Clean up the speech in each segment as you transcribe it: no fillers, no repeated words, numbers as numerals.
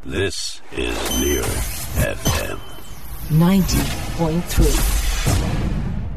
This is Near FM 90.3.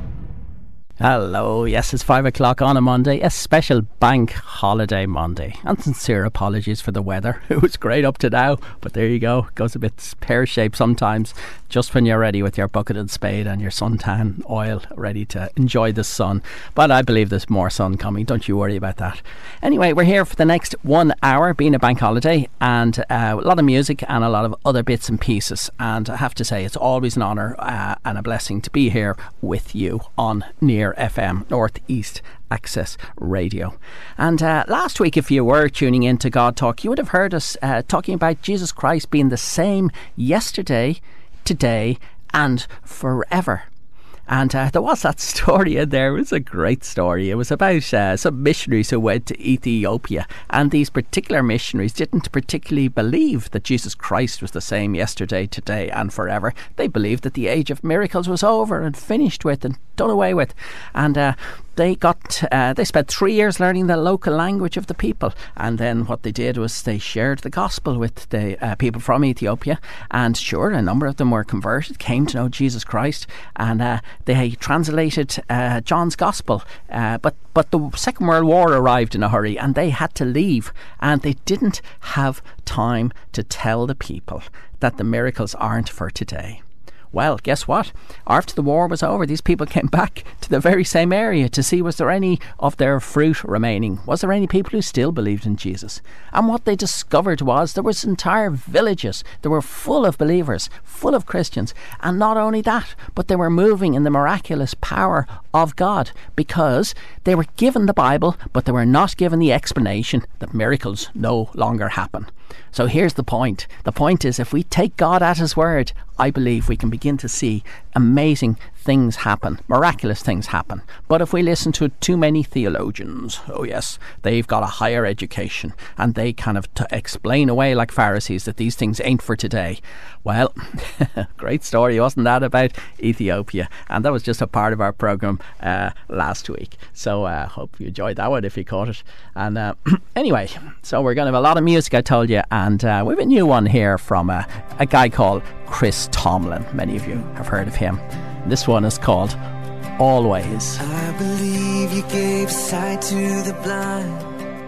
Hello, yes, it's 5 o'clock on a Monday, a special bank holiday Monday. And sincere apologies for the weather. It was great up to now, but there you go. It goes a bit pear-shaped sometimes, just when you're ready with your bucket and spade and your suntan oil, ready to enjoy the sun. But I believe there's more sun coming, don't you worry about that. Anyway, we're here for the next 1 hour, being a bank holiday, and a lot of music and a lot of other bits and pieces. And I have to say, it's always an honour and a blessing to be here with you on Near FM, North East Access Radio. And last week, if you were tuning in to God Talk, you would have heard us talking about Jesus Christ being the same yesterday, today and forever. And there was that story in there. It was a great story. It was about some missionaries who went to Ethiopia, and these particular missionaries didn't particularly believe that Jesus Christ was the same yesterday, today and forever. They believed that the age of miracles was over and finished with and done away with. And they spent 3 years learning the local language of the people, and then what they did was they shared the gospel with the people from Ethiopia, and sure, a number of them were converted, came to know Jesus Christ, and they translated John's gospel, but the Second World War arrived in a hurry and they had to leave, and they didn't have time to tell the people that the miracles aren't for today. Well, guess what? After the war was over, these people came back to the very same area to see was there any of their fruit remaining. Was there any people who still believed in Jesus? And what they discovered was there was entire villages that were full of believers, full of Christians. And not only that, but they were moving in the miraculous power of God, because they were given the Bible, but they were not given the explanation that miracles no longer happen. So here's the point. The point is, if we take God at His word, I believe we can begin to see amazing things happen, miraculous things happen. But if we listen to too many theologians, oh yes, they've got a higher education and they kind of explain away like Pharisees that these things ain't for today. Well, great story, wasn't that, about Ethiopia? And that was just a part of our programme last week. So I hope you enjoyed that one if you caught it. And anyway, so we're going to have a lot of music, I told you, and we have a new one here from a guy called Chris Tomlin. Many of you have heard of him. This one is called Always. I believe you gave sight to the blind.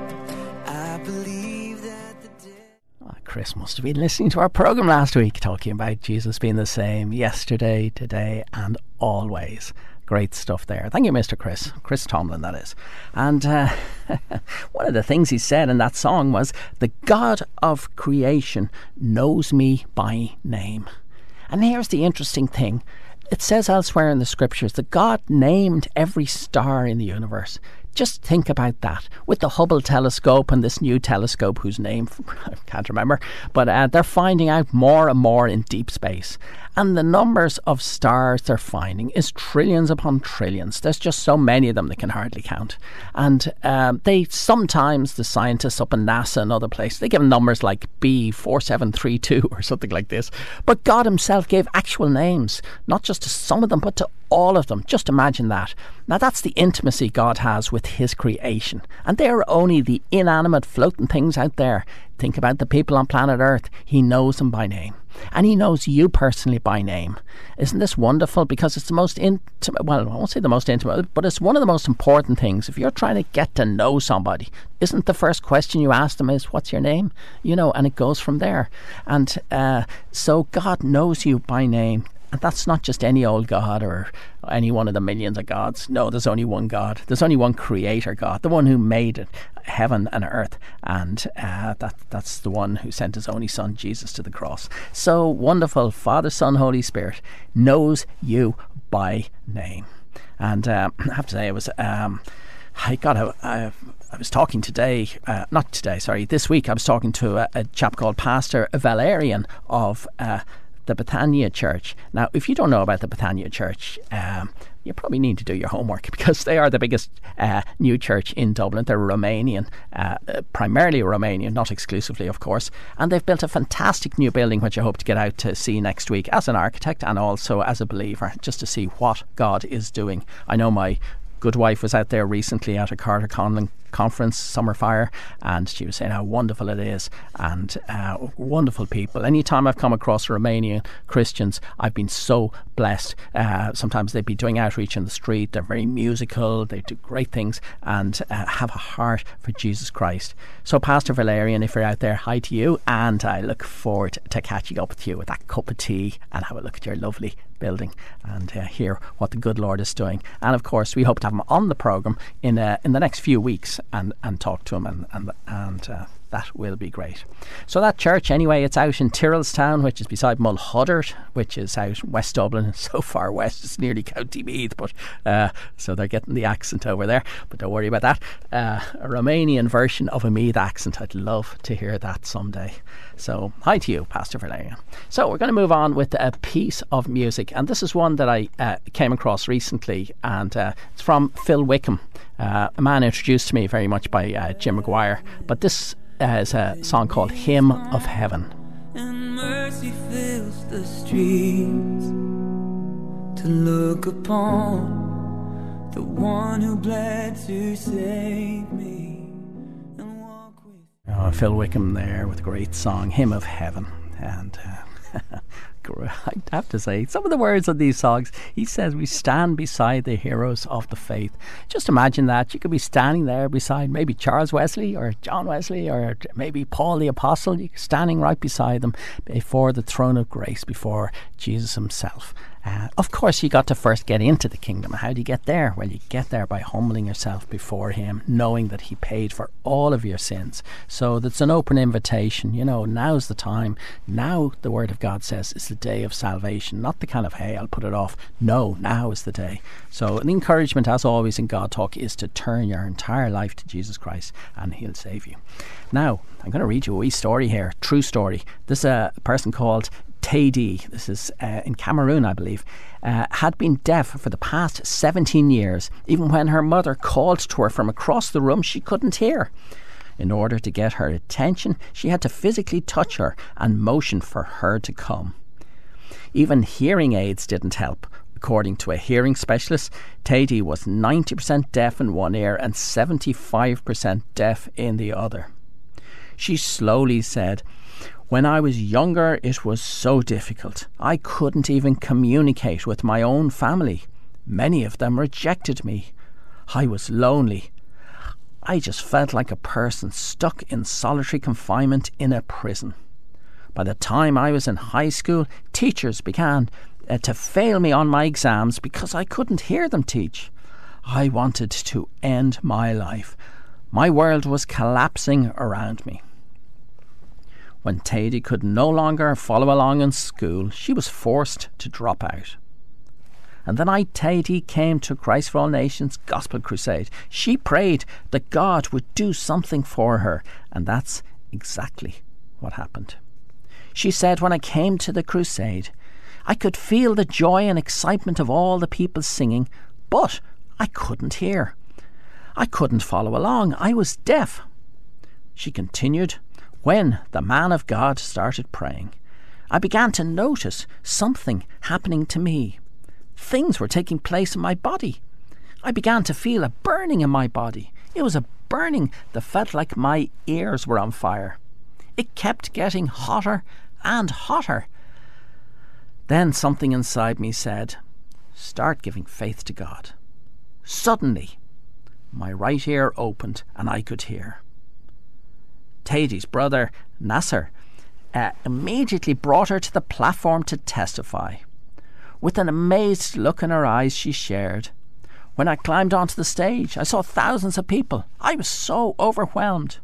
I believe that the dead... Chris must have been listening to our programme last week, talking about Jesus being the same yesterday, today and always. Great stuff there. Thank you, Mr. Chris Tomlin, that is. And one of the things he said in that song was, "The God of creation knows me by name." And here's the interesting thing. It says elsewhere in the scriptures that God named every star in the universe. Just think about that. With the Hubble telescope and this new telescope whose name I can't remember, but they're finding out more and more in deep space. And the numbers of stars they're finding is trillions upon trillions. There's just so many of them they can hardly count. And they sometimes, the scientists up in NASA and other places, they give numbers like B4732 or something like this. But God Himself gave actual names, not just to some of them, but to all of them. Just imagine that. Now that's the intimacy God has with His creation. And they are only the inanimate floating things out there. Think about the people on planet Earth. He knows them by name. And He knows you personally by name. Isn't this wonderful? Because it's the most intimate, well, I won't say the most intimate, but it's one of the most important things. If you're trying to get to know somebody, isn't the first question you ask them is, what's your name? You know, and it goes from there. And so God knows you by name. And that's not just any old God or any one of the millions of gods. No, there's only one God. There's only one creator God, the one who made it, heaven and earth. And that's the one who sent His only Son, Jesus, to the cross. So wonderful. Father, Son, Holy Spirit knows you by name. And I have to say, it was... I was talking this week I was talking to a chap called Pastor Valerian of the Bethania Church. Now, if you don't know about the Bethania Church, you probably need to do your homework, because they are the biggest new church in Dublin. They're Romanian, primarily Romanian, not exclusively, of course. And they've built a fantastic new building, which I hope to get out to see next week as an architect and also as a believer, just to see what God is doing. I know my good wife was out there recently at a Carter Conlon conference, Summer Fire, and she was saying how wonderful it is, and wonderful people. Anytime I've come across Romanian Christians, I've been so blessed. Sometimes they'd be doing outreach in the street. They're very musical, they do great things, and have a heart for Jesus Christ. So Pastor Valerian, if you're out there, hi to you, and I look forward to catching up with you with that cup of tea and have a look at your lovely building and hear what the good Lord is doing. And of course we hope to have him on the programme in the next few weeks and talk to him, and that will be great. So that church anyway, it's out in Tyrrellstown, which is beside Mulhuddart, which is out West Dublin, so far west it's nearly County Meath, but so they're getting the accent over there, but don't worry about that. A Romanian version of a Meath accent, I'd love to hear that someday. So hi to you, Pastor Valerian. So we're going to move on with a piece of music, and this is one that I came across recently, and it's from Phil Wickham, a man introduced to me very much by Jim Maguire, but this is a song called Hymn of Heaven. And mercy fills the streets to look upon the one who bled to save me and walk with Phil Wickham there with a great song, Hymn of Heaven. And I have to say, some of the words of these songs, he says, we stand beside the heroes of the faith. Just imagine that. You could be standing there beside maybe Charles Wesley or John Wesley or maybe Paul the Apostle. You're standing right beside them before the throne of grace, before Jesus himself. Of course, you got to first get into the kingdom. How do you get there? Well, you get there by humbling yourself before him, knowing that he paid for all of your sins. So that's an open invitation. You know, now's the time. Now, the Word of God says, is the day of salvation. Not the kind of, hey, I'll put it off. No, now is the day. So an encouragement, as always in God Talk, is to turn your entire life to Jesus Christ and he'll save you. Now, I'm going to read you a wee story here. True story. This is a person called Teddy, this is in Cameroon, I believe, had been deaf for the past 17 years. Even when her mother called to her from across the room, she couldn't hear. In order to get her attention, she had to physically touch her and motion for her to come. Even hearing aids didn't help. According to a hearing specialist, Teddy was 90% deaf in one ear and 75% deaf in the other. She slowly said, "When I was younger, it was so difficult. I couldn't even communicate with my own family. Many of them rejected me. I was lonely. I just felt like a person stuck in solitary confinement in a prison. By the time I was in high school, teachers began to fail me on my exams because I couldn't hear them teach. I wanted to end my life. My world was collapsing around me." When Teddy could no longer follow along in school, she was forced to drop out. And the night Teddy came to Christ for All Nations Gospel Crusade, she prayed that God would do something for her, and that's exactly what happened. She said, "When I came to the crusade, I could feel the joy and excitement of all the people singing, but I couldn't hear. I couldn't follow along. I was deaf." She continued, "When the man of God started praying, I began to notice something happening to me. Things were taking place in my body. I began to feel a burning in my body. It was a burning that felt like my ears were on fire. It kept getting hotter and hotter. Then something inside me said, 'Start giving faith to God.' Suddenly, my right ear opened and I could hear." Teddy's brother, Nasser, immediately brought her to the platform to testify. With an amazed look in her eyes, she shared, "When I climbed onto the stage, I saw thousands of people. I was so overwhelmed."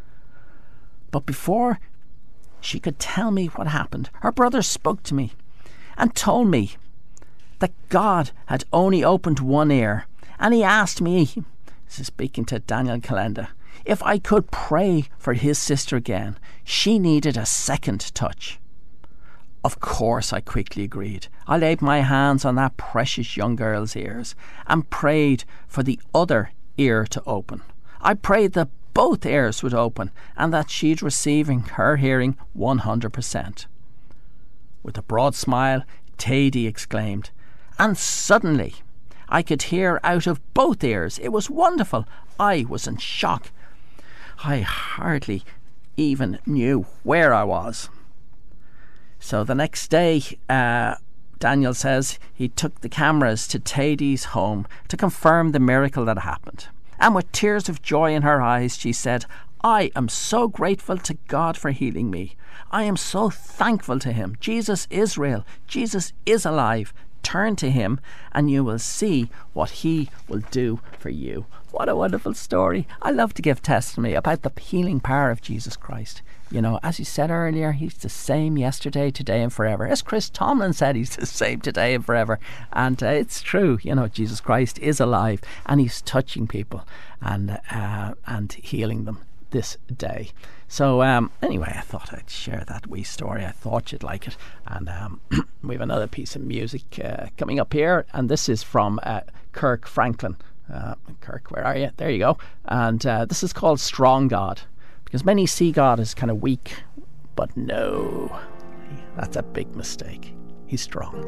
But before she could tell me what happened, her brother spoke to me and told me that God had only opened one ear, and he asked me, this is speaking to Daniel Calenda, if I could pray for his sister again. She needed a second touch. Of course, I quickly agreed. I laid my hands on that precious young girl's ears and prayed for the other ear to open. I prayed that both ears would open and that she'd receiving her hearing 100%. With a broad smile, Teddy exclaimed, "And suddenly, I could hear out of both ears. It was wonderful. I was in shock. I hardly even knew where I was. So the next day, Daniel says he took the cameras to Taddy's home to confirm the miracle that happened. And with tears of joy in her eyes, she said, I am so grateful to God for healing me. I am so thankful to him. Jesus is real. Jesus is alive. Turn to him and you will see what he will do for you. What a wonderful story. I love to give testimony about the healing power of Jesus Christ. You know, as you said earlier, he's the same yesterday, today and forever. As Chris Tomlin said, he's the same today and forever. And it's true, you know, Jesus Christ is alive and he's touching people and healing them this day. So anyway, I thought I'd share that wee story. I thought you'd like it. And we have another piece of music coming up here, and this is from Kirk Franklin. Kirk, where are you? There you go. And this is called Strong God, because many see God as kind of weak, but no, that's a big mistake. He's strong.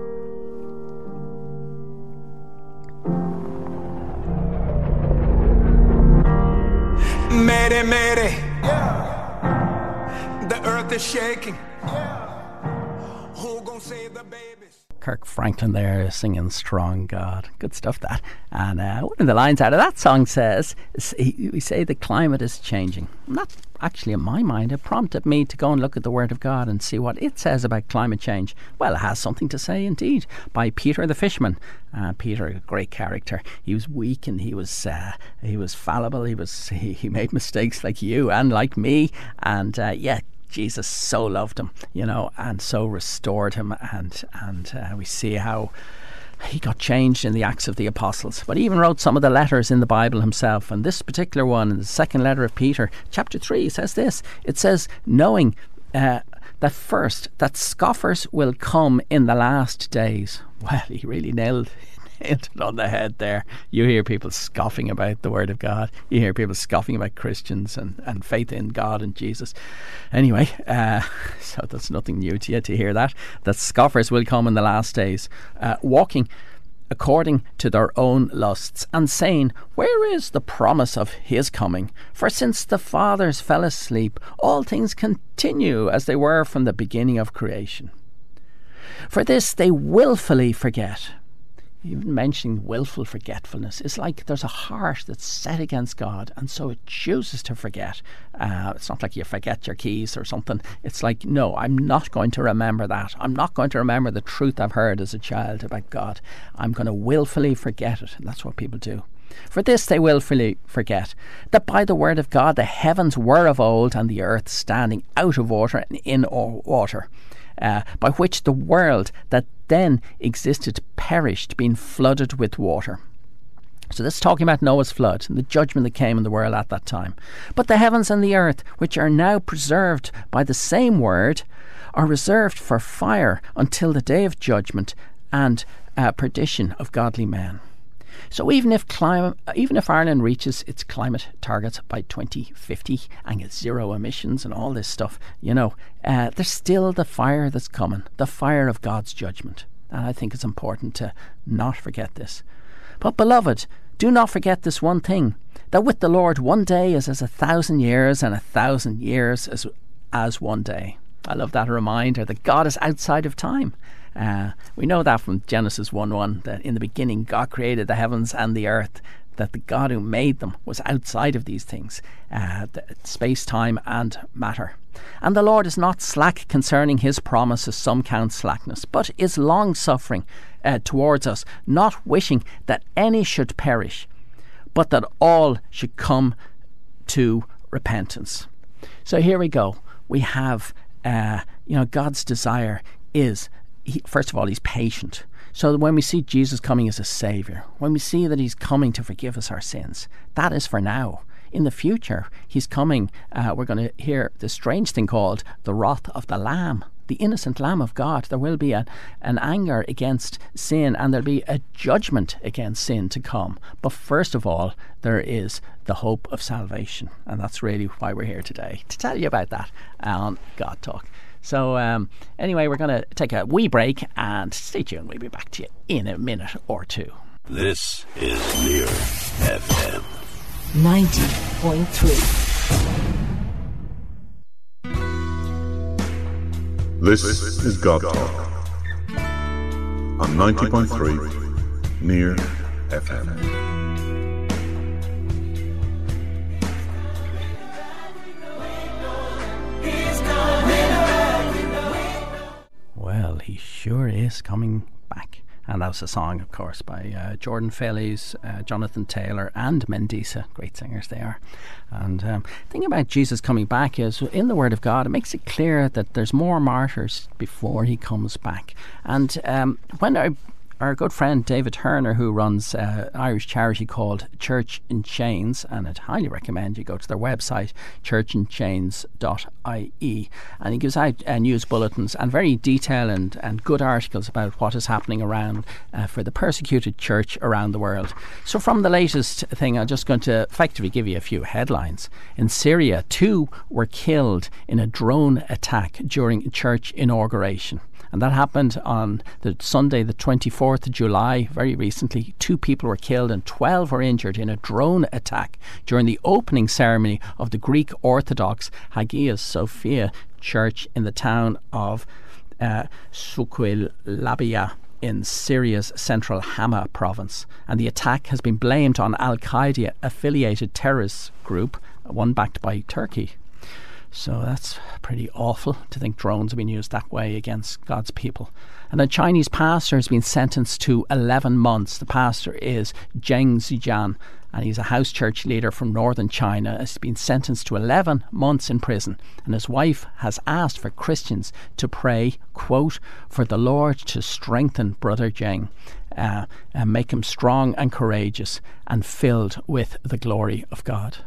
Mayday, mayday. Yeah. The earth is shaking. Yeah. Who gonna save the babies? Kirk Franklin there singing Strong God. Good stuff, that. And one of the lines out of that song says, we say the climate is changing. And that actually, in my mind, it prompted me to go and look at the Word of God and see what it says about climate change. Well, it has something to say indeed, by Peter the fisherman. Peter, a great character. He was weak and he was fallible. He made mistakes like you and like me. And Jesus so loved him, you know, and so restored him, and we see how he got changed in the Acts of the Apostles. But he even wrote some of the letters in the Bible himself. And this particular one, in the second letter of Peter, chapter 3, says this. It says, knowing that scoffers will come in the last days. Well, he really nailed it on the head there. You hear people scoffing about the Word of God. You hear people scoffing about Christians and faith in God and Jesus. Anyway, so that's nothing new to you to hear that scoffers will come in the last days, walking according to their own lusts, and saying, where is the promise of his coming? For since the fathers fell asleep, all things continue as they were from the beginning of creation. For this they willfully forget. Even mentioning willful forgetfulness is like there's a heart that's set against God, and so it chooses to forget. It's not like you forget your keys or something. It's like, no, I'm not going to remember that. I'm not going to remember the truth I've heard as a child about God. I'm going to willfully forget it, and that's what people do. For this they willfully forget that by the word of God the heavens were of old, and the earth standing out of water and in water, by which the world that then existed perished, being flooded with water. So this is talking about Noah's flood and the judgment that came in the world at that time. But the heavens and the earth, which are now preserved by the same word, are reserved for fire until the day of judgment and perdition of godly men. So even if Ireland reaches its climate targets by 2050 and gets zero emissions and all this stuff, you know, there's still the fire that's coming, the fire of God's judgment. And I think it's important to not forget this. But beloved, do not forget this one thing, that with the Lord 1 day is as 1,000 years, and 1,000 years as 1 day. I love that reminder that God is outside of time. We know that from Genesis 1:1, that in the beginning God created the heavens and the earth, that the God who made them was outside of these things, space, time and matter. And the Lord is not slack concerning his promise, as some count slackness, but is long-suffering towards us, not wishing that any should perish, but that all should come to repentance. So here we go. We have, God's desire is, first of all, he's patient. So when we see Jesus coming as a saviour, when we see that he's coming to forgive us our sins, that is for now. In the future, he's coming, we're going to hear this strange thing called the wrath of the Lamb, the innocent Lamb of God. There will be an anger against sin, and there'll be a judgment against sin to come. But first of all, there is the hope of salvation. And that's really why we're here today, to tell you about that on God Talk. So anyway, we're going to take a wee break and stay tuned. We'll be back to you in a minute or two. This is Near FM 90.3. This is God Talk on 90.3 Near FM. Well, he sure is coming back. And that was a song, of course, by Jordan Phillies, Jonathan Taylor and Mendisa. Great singers they are. And the thing about Jesus coming back is, in the Word of God, it makes it clear that there's more martyrs before he comes back. And when our good friend David Turner, who runs an Irish charity called Church in Chains, and I'd highly recommend you go to their website, churchinchains.ie, and he gives out news bulletins and very detailed and good articles about what is happening around for the persecuted church around the world. So from the latest thing, I'm just going to effectively give you a few headlines. In Syria, 2 were killed in a drone attack during church inauguration. And that happened on the Sunday, the 24th of July, very recently. 2 people were killed and 12 were injured in a drone attack during the opening ceremony of the Greek Orthodox Hagia Sophia Church in the town of Suqeilabia in Syria's central Hama province. And the attack has been blamed on Al-Qaeda affiliated terrorist group, one backed by Turkey. So that's pretty awful to think drones have been used that way against God's people. And a Chinese pastor has been sentenced to 11 months. The pastor is Zheng Zijian, and he's a house church leader from northern China. He's been sentenced to 11 months in prison. And his wife has asked for Christians to pray, quote, for the Lord to strengthen Brother Zheng and make him strong and courageous and filled with the glory of God.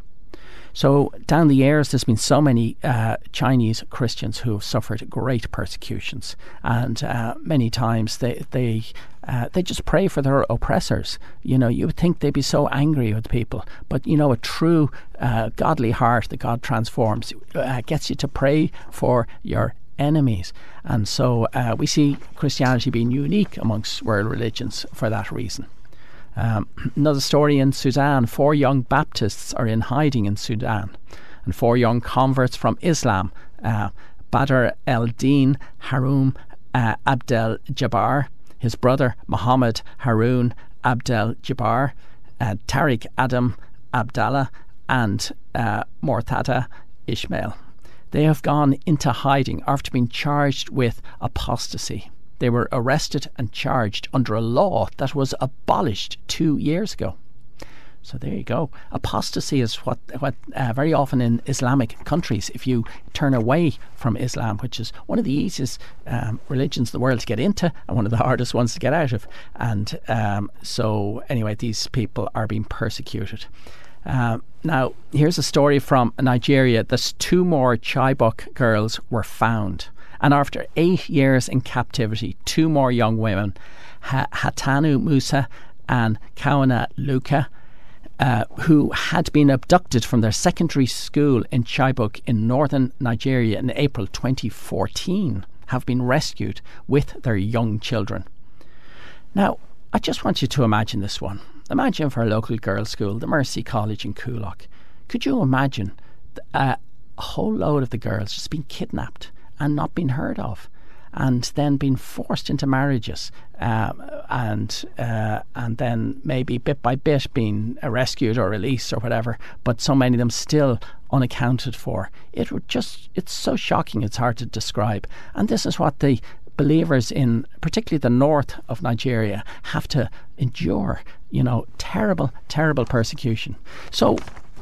So down the years, there's been so many Chinese Christians who have suffered great persecutions, and many times they just pray for their oppressors. You know, you would think they'd be so angry with people, but you know, a true godly heart that God transforms gets you to pray for your enemies. And so we see Christianity being unique amongst world religions for that reason. Another story in Sudan. 4 young Baptists are in hiding in Sudan, and 4 young converts from Islam, Badr el-Din Haroun Abdel Jabbar, his brother Muhammad Haroun Abdel Jabbar, Tariq Adam Abdallah, and Mortada Ismail. They have gone into hiding after being charged with apostasy. They were arrested and charged under a law that was abolished 2 years ago. So there you go. Apostasy is what very often in Islamic countries, if you turn away from Islam, which is one of the easiest religions in the world to get into and one of the hardest ones to get out of. And so anyway, these people are being persecuted. Now, here's a story from Nigeria. There's 2 more Chibok girls were found. And after 8 years in captivity, 2 more young women, Hatanu Musa and Kawana Luka, who had been abducted from their secondary school in Chibok in northern Nigeria in April 2014, have been rescued with their young children. Now, I just want you to imagine this one. Imagine for a local girls' school, the Mercy College in Coolock. Could you imagine a whole load of the girls just being kidnapped and not been heard of, and then being forced into marriages, and then maybe bit by bit being rescued or released or whatever, but so many of them still unaccounted for. It's so shocking, it's hard to describe. And this is what the believers in particularly the north of Nigeria have to endure, you know, terrible persecution. So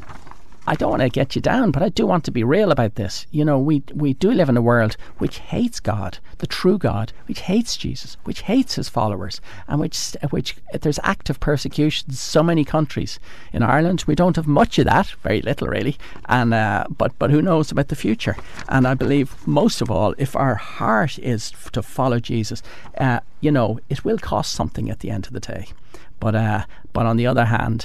I don't want to get you down, but I do want to be real about this. You know, we do live in a world which hates God, the true God, which hates Jesus, which hates his followers, and which there's active persecution in so many countries. In Ireland, we don't have much of that, very little really, and but who knows about the future? And I believe most of all, if our heart is to follow Jesus, you know, it will cost something at the end of the day. But on the other hand,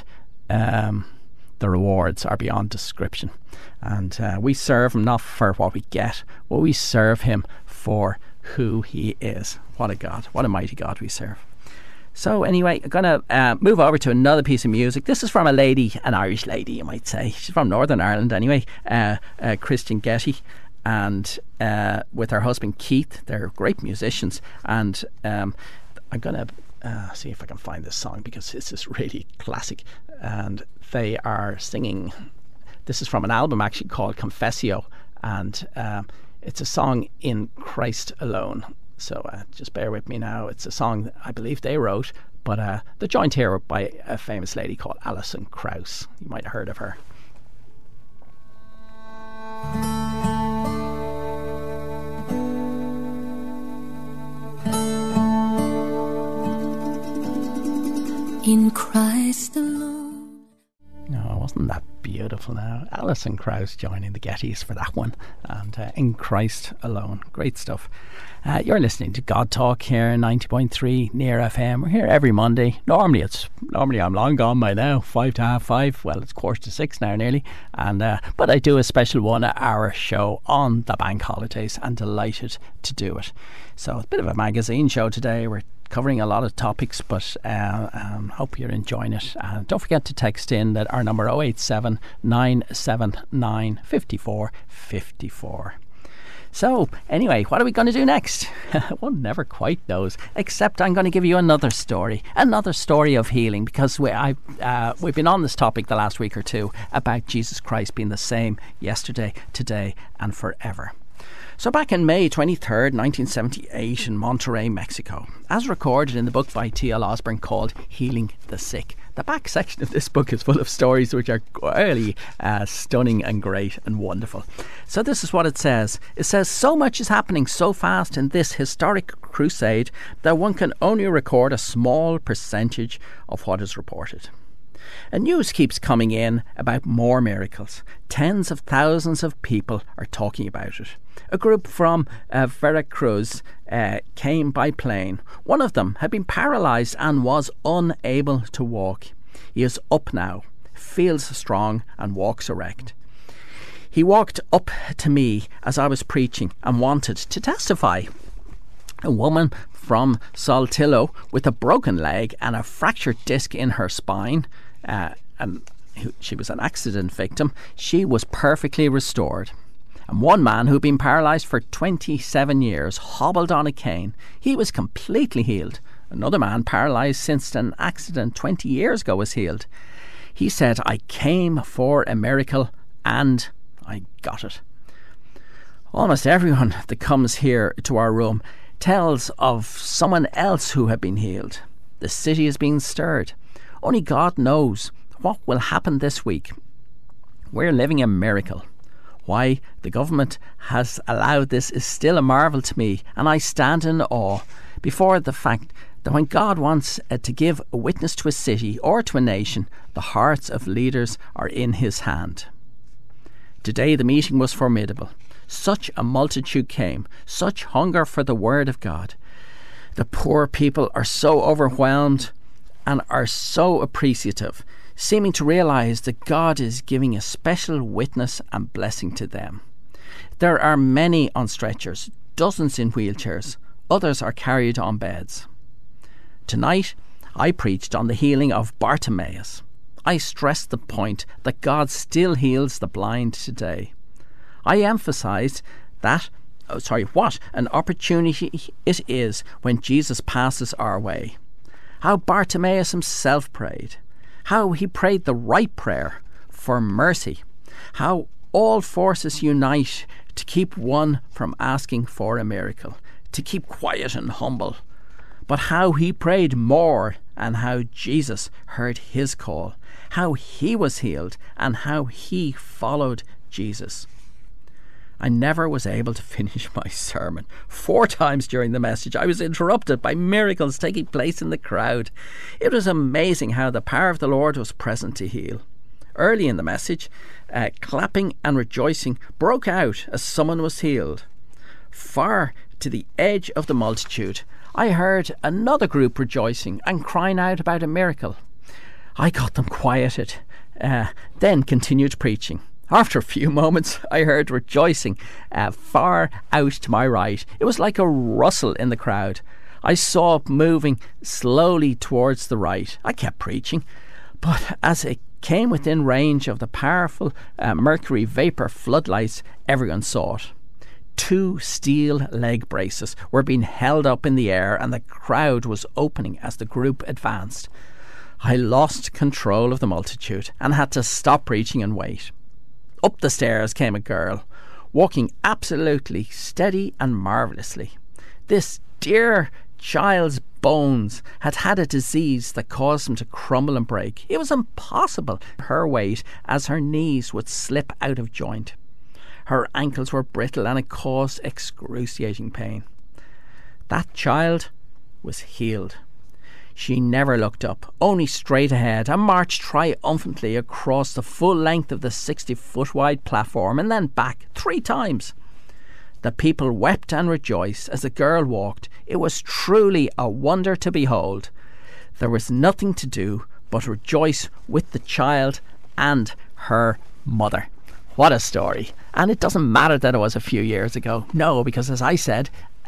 the rewards are beyond description, and we serve him not for what we get, but we serve him for who he is. What a God, what a mighty God we serve. So anyway, I'm going to move over to another piece of music. This is from a lady, an Irish lady, you might say. She's from Northern Ireland anyway, Christian Getty, and with her husband Keith. They're great musicians, and I'm going to see if I can find this song, because this is really classic, and they are singing. This is from an album actually called Confessio, and it's a song in Christ alone. So just bear with me now. It's a song that I believe they wrote, but they're joined here by a famous lady called Alison Krauss. You might have heard of her. In Christ alone. No, wasn't that beautiful now? Alison Krauss joining the Gettys for that one, and In Christ Alone. Great stuff. You're listening to God Talk here, 90.3 Near FM. We're here every Monday. Normally I'm long gone by now, 5:30. Well, it's 5:45 now nearly, and but I do a special 1 hour show on the bank holidays, and delighted to do it. So it's a bit of a magazine show today. We're covering a lot of topics, but hope you're enjoying it. Don't forget to text in that our number 087 979 54 54. So anyway, what are we going to do next? One never quite knows, except I'm going to give you another story of healing, because we've been on this topic the last week or two about Jesus Christ being the same yesterday, today and forever. So back in May 23rd, 1978 in Monterrey, Mexico, as recorded in the book by T.L. Osborne called Healing the Sick. The back section of this book is full of stories which are really stunning and great and wonderful. So this is what it says. It says, so much is happening so fast in this historic crusade that one can only record a small percentage of what is reported. And news keeps coming in about more miracles. Tens of thousands of people are talking about it. A group from Veracruz came by plane. One of them had been paralysed and was unable to walk. He is up now, feels strong and walks erect. He walked up to me as I was preaching and wanted to testify. A woman from Saltillo with a broken leg and a fractured disc in her spine, and she was an accident victim. She was perfectly restored. And one man who'd been paralysed for 27 years hobbled on a cane. He was completely healed. Another man paralysed since an accident 20 years ago was healed. He said, I came for a miracle and I got it. Almost everyone that comes here to our room tells of someone else who had been healed. The city is being stirred. Only God knows what will happen this week. We're living a miracle. Why the government has allowed this is still a marvel to me, and I stand in awe before the fact that when God wants to give a witness to a city or to a nation, the hearts of leaders are in his hand. Today the meeting was formidable. Such a multitude came, such hunger for the word of God. The poor people are so overwhelmed and are so appreciative, seeming to realise that God is giving a special witness and blessing to them. There are many on stretchers, dozens in wheelchairs, others are carried on beds. Tonight, I preached on the healing of Bartimaeus. I stressed the point that God still heals the blind today. I emphasised what an opportunity it is when Jesus passes our way. How Bartimaeus himself prayed. How he prayed the right prayer for mercy. How all forces unite to keep one from asking for a miracle, to keep quiet and humble. But how he prayed more, and how Jesus heard his call, how he was healed, and how he followed Jesus. I never was able to finish my sermon. 4 times during the message I was interrupted by miracles taking place in the crowd. It was amazing how the power of the Lord was present to heal. Early in the message, clapping and rejoicing broke out as someone was healed. Far to the edge of the multitude, I heard another group rejoicing and crying out about a miracle. I got them quieted, then continued preaching. After a few moments, I heard rejoicing far out to my right. It was like a rustle in the crowd. I saw it moving slowly towards the right. I kept preaching, but as it came within range of the powerful mercury vapour floodlights, everyone saw it. 2 steel leg braces were being held up in the air, and the crowd was opening as the group advanced. I lost control of the multitude and had to stop preaching and wait. Up the stairs came a girl, walking absolutely steady and marvellously. This dear child's bones had had a disease that caused them to crumble and break. It was impossible her weight, as her knees would slip out of joint. Her ankles were brittle and it caused excruciating pain. That child was healed. She never looked up, only straight ahead, and marched triumphantly across the full length of the 60-foot wide platform and then back 3 times. The people wept and rejoiced as the girl walked. It was truly a wonder to behold. There was nothing to do but rejoice with the child and her mother. What a story. And it doesn't matter that it was a few years ago. No, because as I said,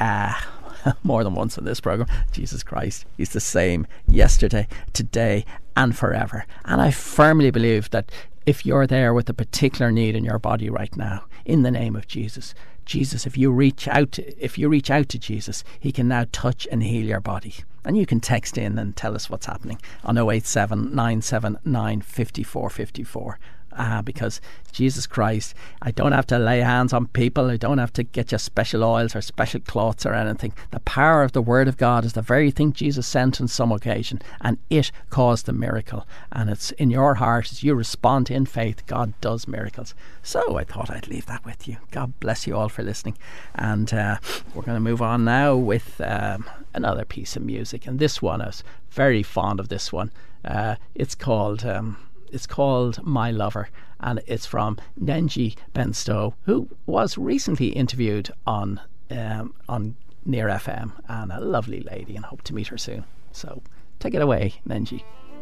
more than once in this programme, Jesus Christ, he's the same yesterday, today and forever. And I firmly believe that if you're there with a particular need in your body right now, in the name of Jesus, if you reach out to Jesus, he can now touch and heal your body. And you can text in and tell us what's happening on 087 979 54 54. Because Jesus Christ, I don't have to lay hands on people. I don't have to get you special oils or special cloths or anything. The power of the Word of God is the very thing Jesus sent on some occasion, and it caused the miracle. And it's in your heart as you respond in faith, God does miracles. So I thought I'd leave that with you. God bless you all for listening. And we're going to move on now with another piece of music. And this one, I was very fond of this one. It's called My Lover, and it's from Nenji Benstow, who was recently interviewed on Near FM, and a lovely lady, and hope to meet her soon. So take it away, Nenji.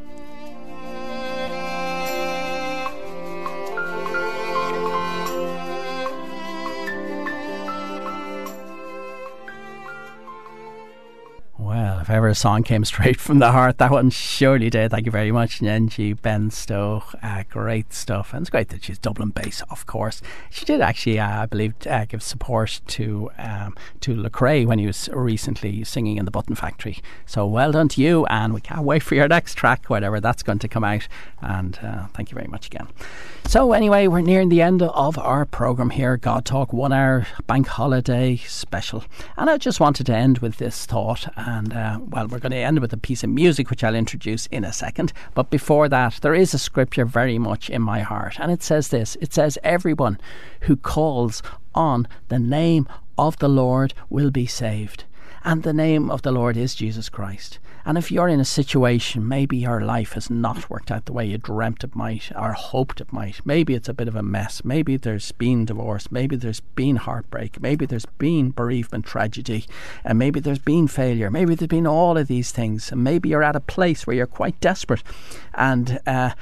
Well, if ever a song came straight from the heart, that one surely did. Thank you very much, Nenji Benstow. Great stuff. And it's great that she's Dublin based, of course. She did actually, I believe, give support to Lecrae when he was recently singing in the Button Factory. So well done to you, and we can't wait for your next track, whatever that's going to come out. And thank you very much again. So anyway, we're nearing the end of our programme here, God Talk 1 hour bank holiday special. And I just wanted to end with this thought. And well, we're going to end with a piece of music which I'll introduce in a second. But before that, there is a scripture very much in my heart, and it says this. It says, everyone who calls on the name of the Lord will be saved. And the name of the Lord is Jesus Christ. And if you're in a situation, maybe your life has not worked out the way you dreamt it might or hoped it might. Maybe it's a bit of a mess. Maybe there's been divorce. Maybe there's been heartbreak. Maybe there's been bereavement, tragedy. And maybe there's been failure. Maybe there's been all of these things. And maybe you're at a place where you're quite desperate. And,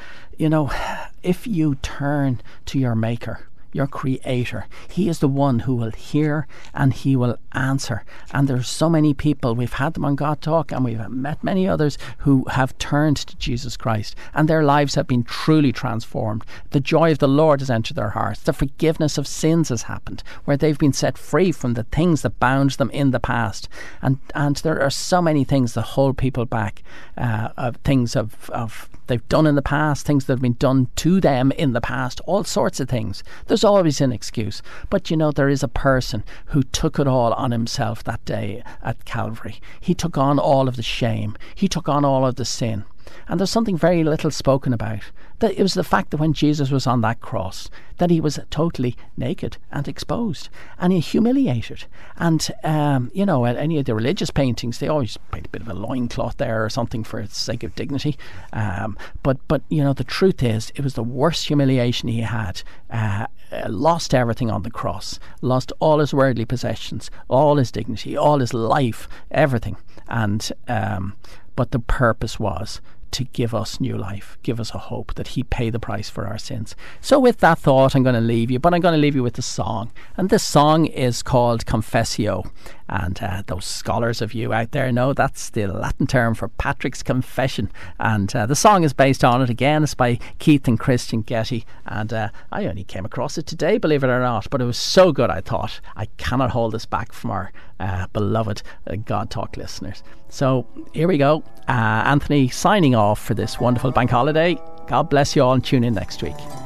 if you turn to your Maker, your Creator, he is the one who will hear and he will answer. And there's so many people, we've had them on God Talk, and we've met many others who have turned to Jesus Christ, and their lives have been truly transformed. The joy of the Lord has entered their hearts. The forgiveness of sins has happened, where they've been set free from the things that bound them in the past. And there are so many things that hold people back, of things of they've done in the past, things that have been done to them in the past, all sorts of things. There's always an excuse. But there is a person who took it all on himself that day at Calvary. He took on all of the shame. He took on all of the sin. And there's something very little spoken about. That it was the fact that when Jesus was on that cross, that he was totally naked and exposed and humiliated. And, at any of the religious paintings, they always paint a bit of a loincloth there or something for its sake of dignity. But the truth is, it was the worst humiliation he had. Lost everything on the cross, lost all his worldly possessions, all his dignity, all his life, everything. And but the purpose was to give us new life, give us a hope that he paid the price for our sins. So with that thought, I'm going to leave you, but I'm going to leave you with a song. And this song is called Confessio. And those scholars of you out there know that's the Latin term for Patrick's Confession. And the song is based on it. Again, it's by Keith and Christian Getty. And I only came across it today, believe it or not. But it was so good, I thought, I cannot hold this back from our beloved God Talk listeners. So here we go. Anthony signing off for this wonderful bank holiday. God bless you all and tune in next week.